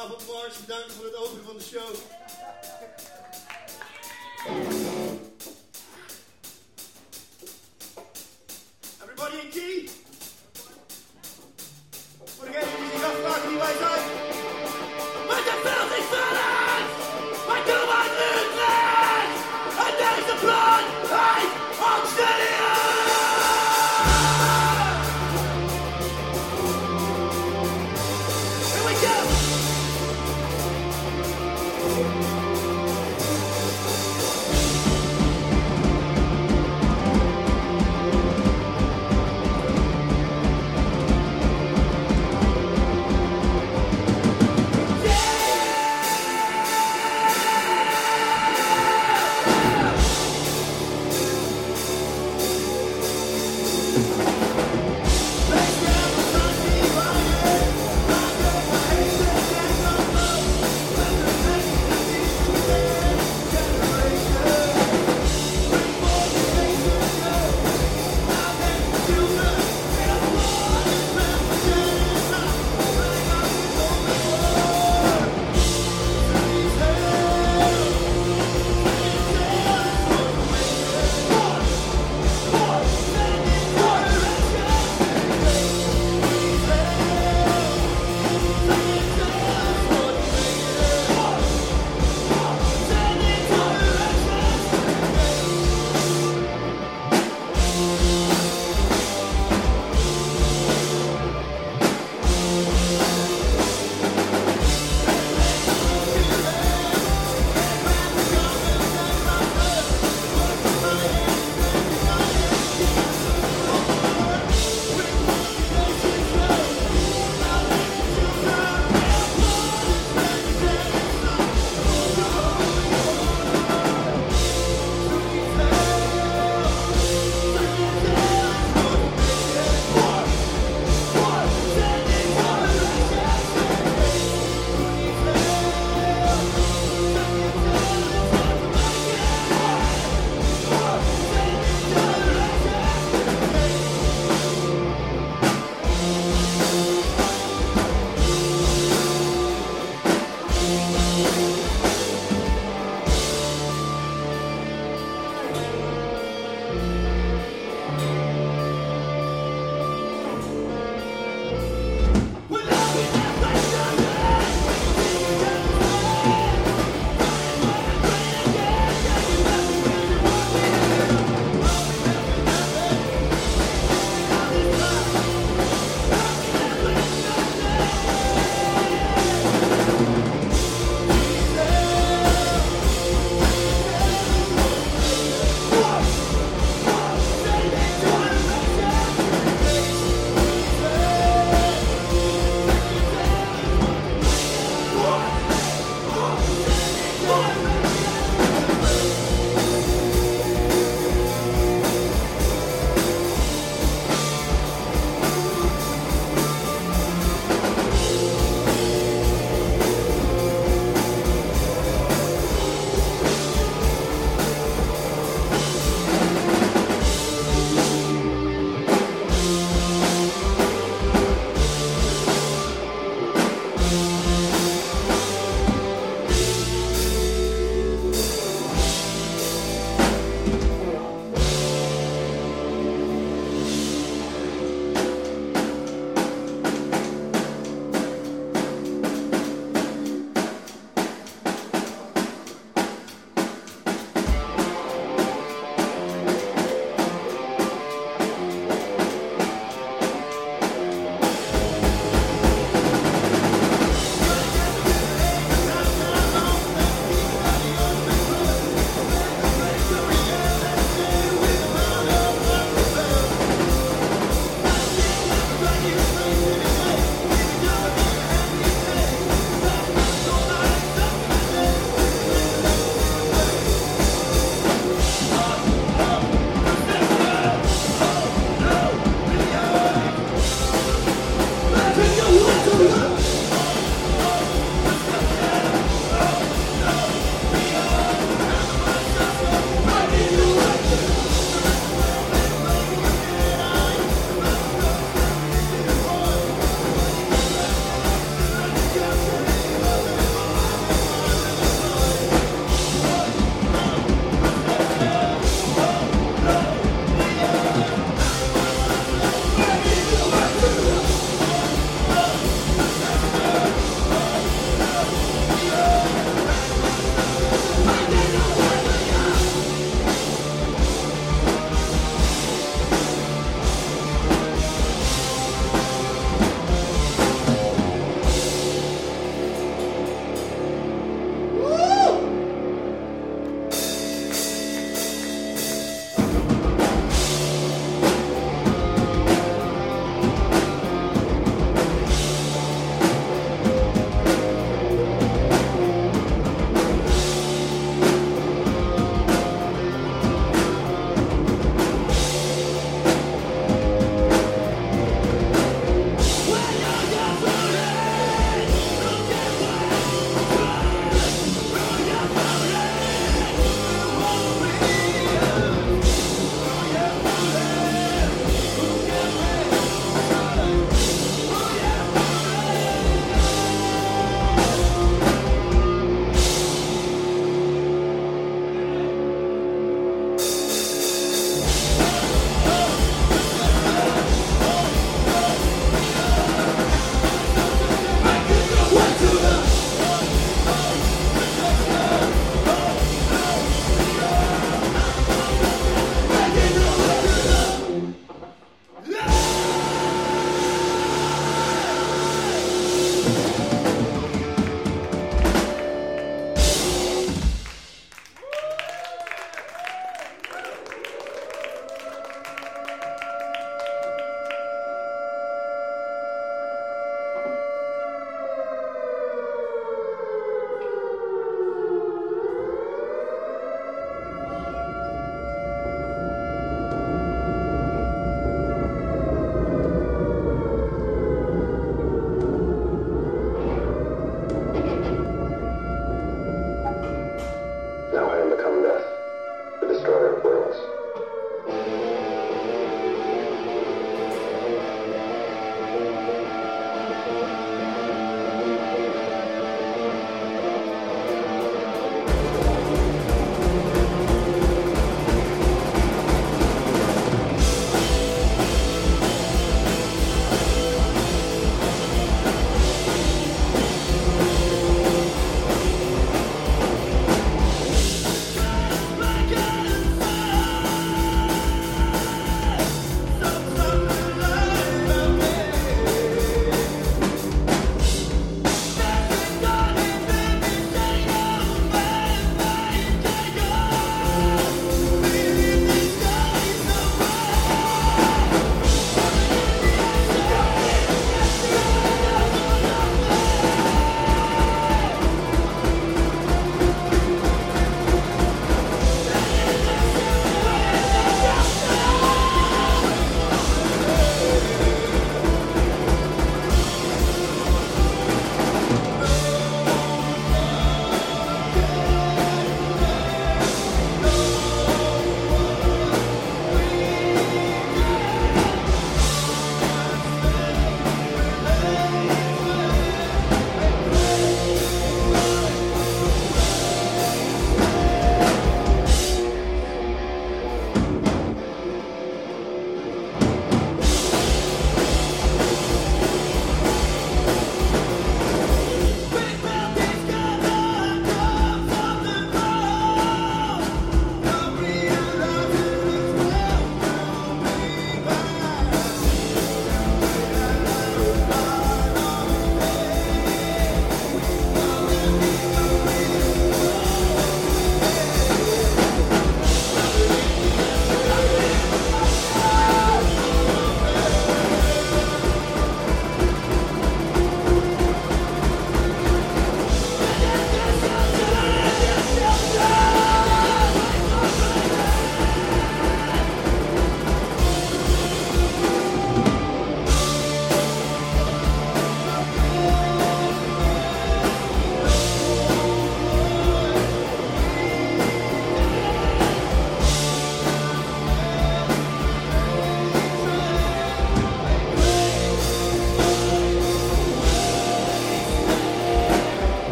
Goedenavond, Mars. Bedankt voor het openen van de show. Everybody in key? Voor degenen die zich afvragen wie wij zijn. Met de filthy silence! Wij doen wat ruthless! En deze plan heet Obsidian! Here we go!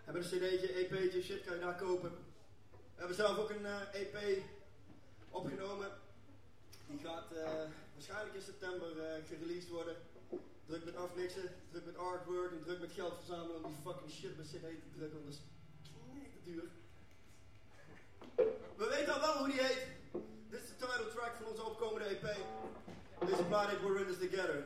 Hebben een cd'tje, EP'tje, shit kan je daar kopen. We hebben zelf ook een EP opgenomen. Die gaat waarschijnlijk in september gereleased worden. Druk met afmixen, druk met artwork en druk met geld verzamelen om die fucking shit op een cd te drukken, want dat is te duur. We weten al wel hoe die heet. Dit is de title track van onze opkomende EP. Deze plaat heet We're in this together.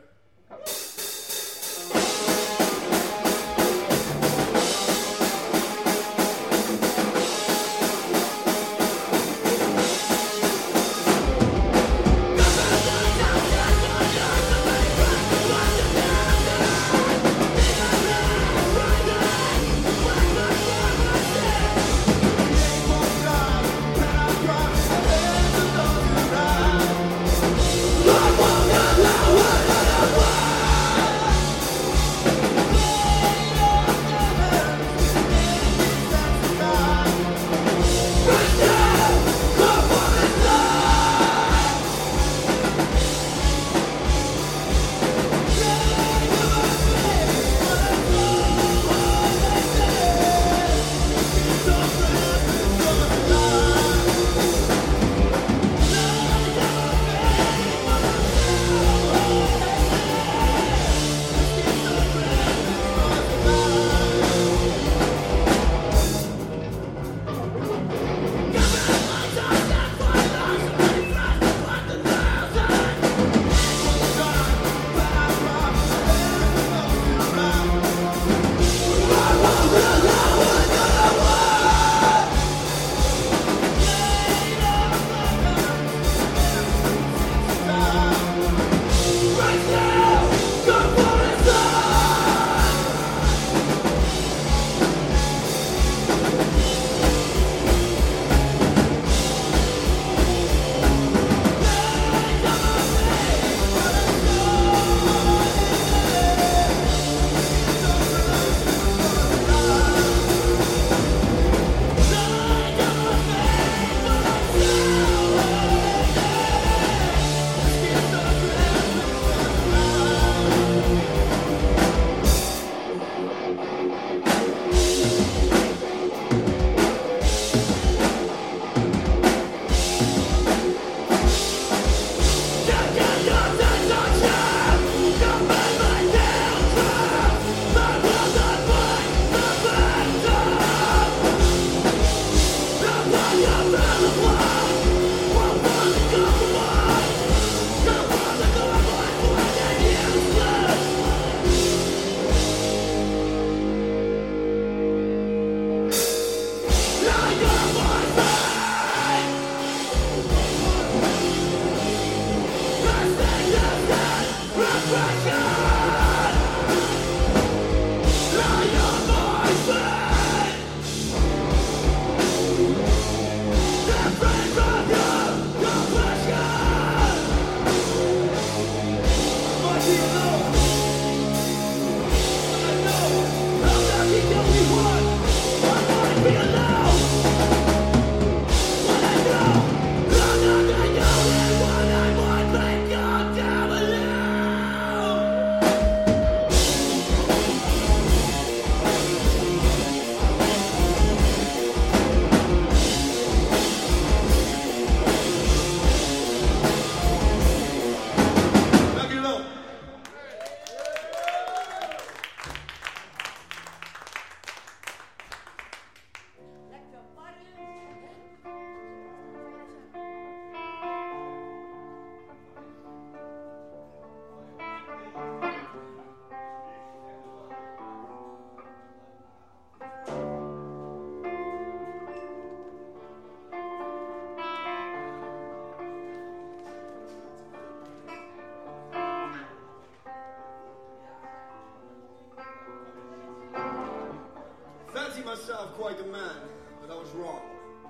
Myself quite a man, but I was wrong.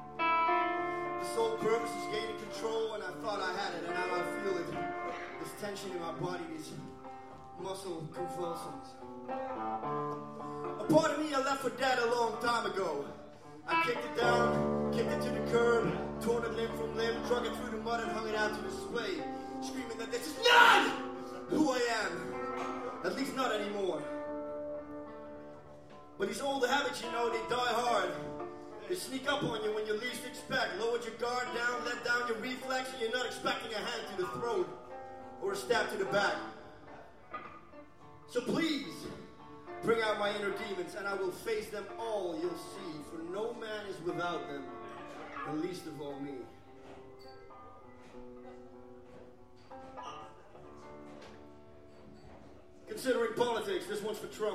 The sole purpose is gaining control, and I thought I had it, and now I feel it. This tension in my body, these muscle convulsions. A part of me I left for dead a long time ago. I kicked it down, kicked it to the curb, torn it limb from limb, drug it through the mud and hung it out to display, screaming that this is not who I am, at least not anymore. But these old habits, you know, they die hard. They sneak up on you when you least expect. Lowered your guard down, let down your reflex, and you're not expecting a hand to the throat or a stab to the back. So please, bring out my inner demons, and I will face them all, you'll see. For no man is without them, and least of all me. Considering politics, this one's for Trump.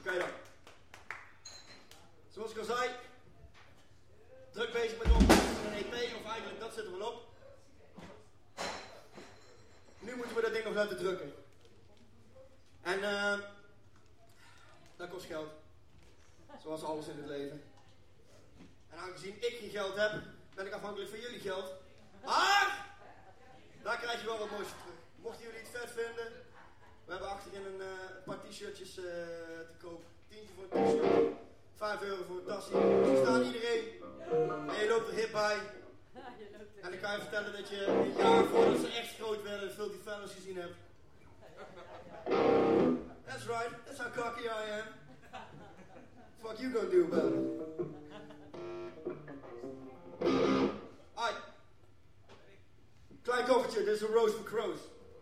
Oké dan. Zoals ik al zei, druk bezig met de opname van een EP, of eigenlijk dat zit er wel op. Nu moeten we dat ding nog laten drukken. En dat kost geld. Zoals alles in het leven. En aangezien ik geen geld heb, ben ik afhankelijk van jullie geld. Maar daar krijg je wel wat moois voor terug. Mochten jullie het vet vinden, we hebben achterin een paar t-shirtjes te koop. 10 voor een t-shirt, 5 euro voor een tasje. Ze staan iedereen en je loopt er hip bij. En dan kan je vertellen dat je een jaar voordat ze echt groot werden veel die fellas gezien hebt. That's right, that's how cocky I am. What you gonna do about it? Alright. Klein koffertje, dit is een roast for crows.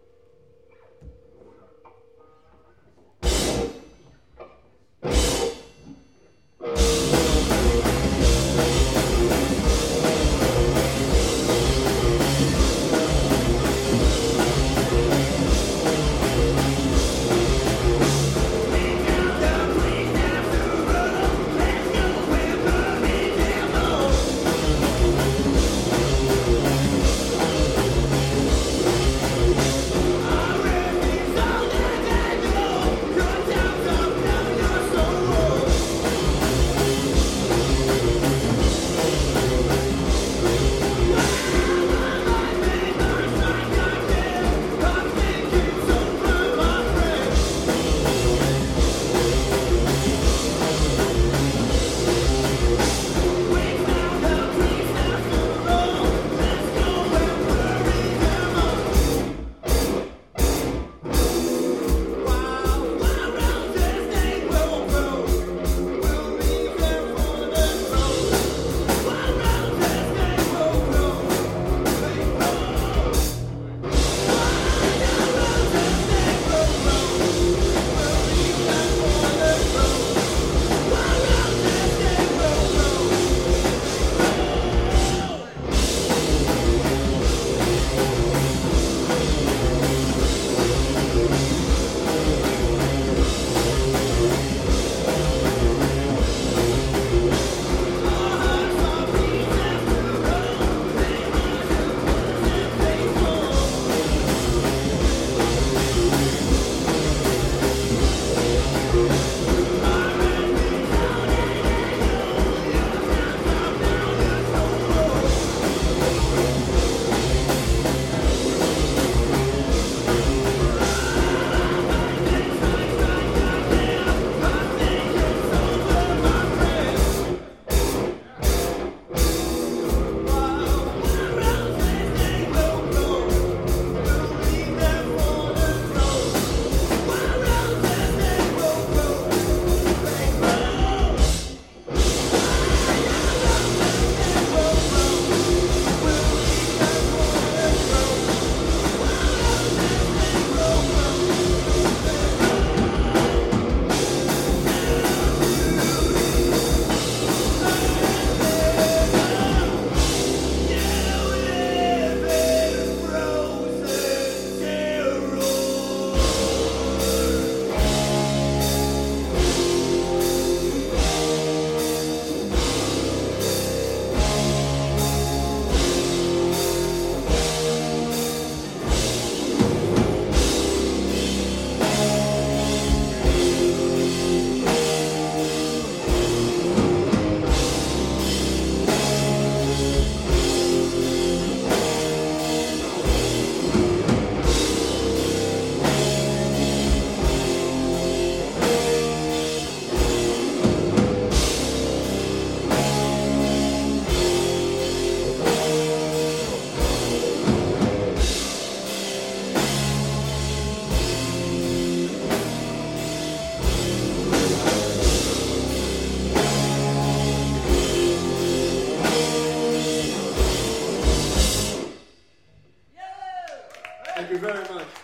Thank you very much.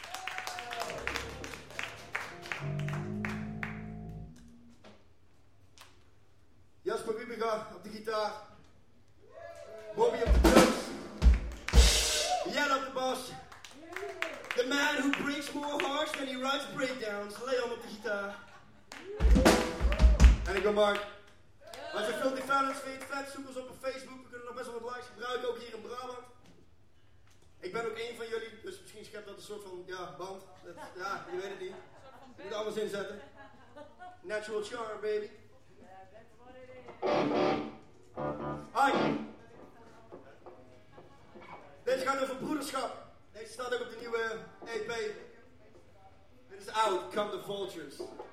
Jasper Rubiger op de gitaar. Bobby op de drums. Jan op de bas. The man who breaks more hearts than he writes breakdowns. Leon op de gitaar. En ik ben Mark. Wij zijn Filthy Felons, vind je het vet? Zoek ons op Facebook. We kunnen nog best wel wat likes gebruiken, ook hier in Brabant. Ik ben ook één van jullie, dus misschien schept dat een soort van, band. Ja, je weet het niet. Je moet alles inzetten. Natural charm, baby. Hi. Deze gaat over broederschap. Deze staat ook op de nieuwe EP. Dit is Out, Come the Vultures.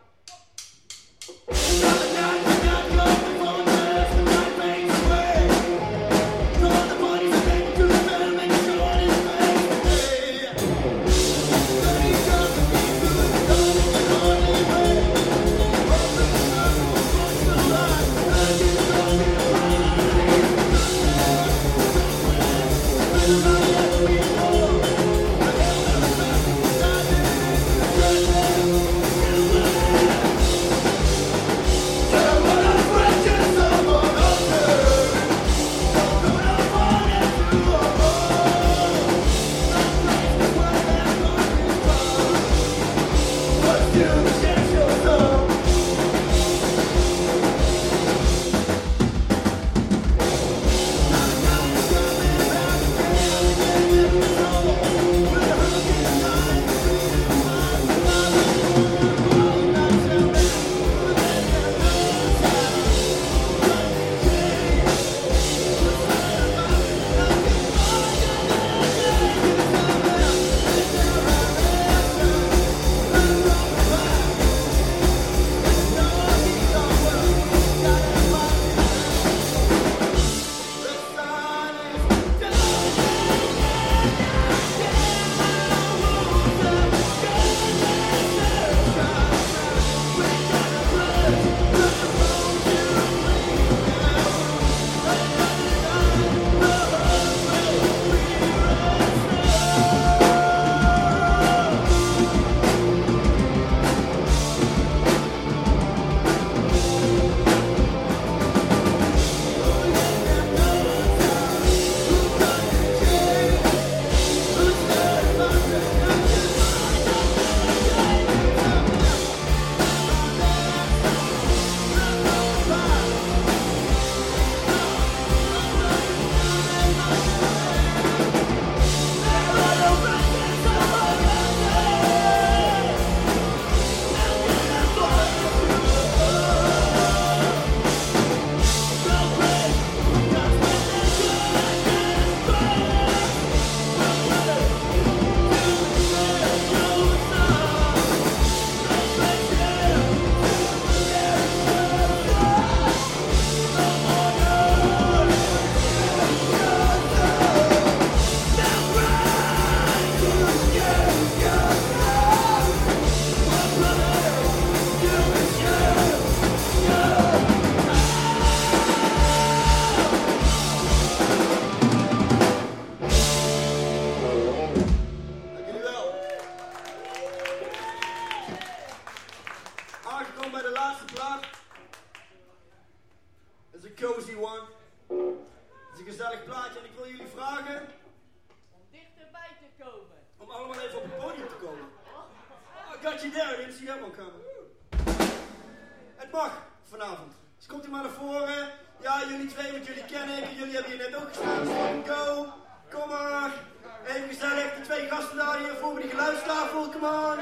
Het mag vanavond. Dus komt u maar naar voren. Ja, jullie twee, want jullie kennen ik. Jullie hebben hier net ook gestaan. Dus go. Kom maar. Even gezellig. De twee gasten daar hier voor die geluidstafel. Come on.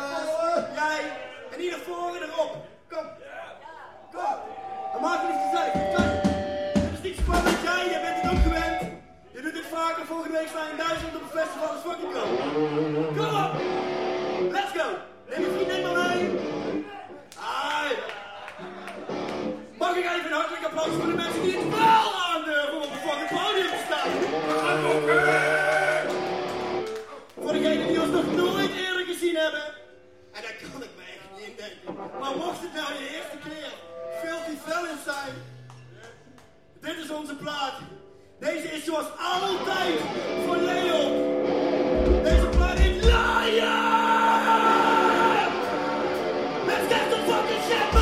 Jij. En hier naar voren erop. Kom. Kom. Dan maken we het gezellig. Kom. Dit is niet spannend. Jij bent het ook gewend. Je doet dit vaker. Volgende week sta je in Duitsland op een festival. Dus fucking go. Kom op. Let's go. Neem je vriendin maar mee. Mag ik even een hartelijk applaus voor de mensen die het wel aandurven om op het fucking podium te staan? Voor degenen die ons nog nooit eerder gezien hebben. En daar kan ik me echt niet in denken. Maar mocht het nou je eerste keer Filthy Felons zijn. Dit is onze plaat. Deze is zoals altijd voor Leon. Deze plaat is Lion! Let's get the fucking shit!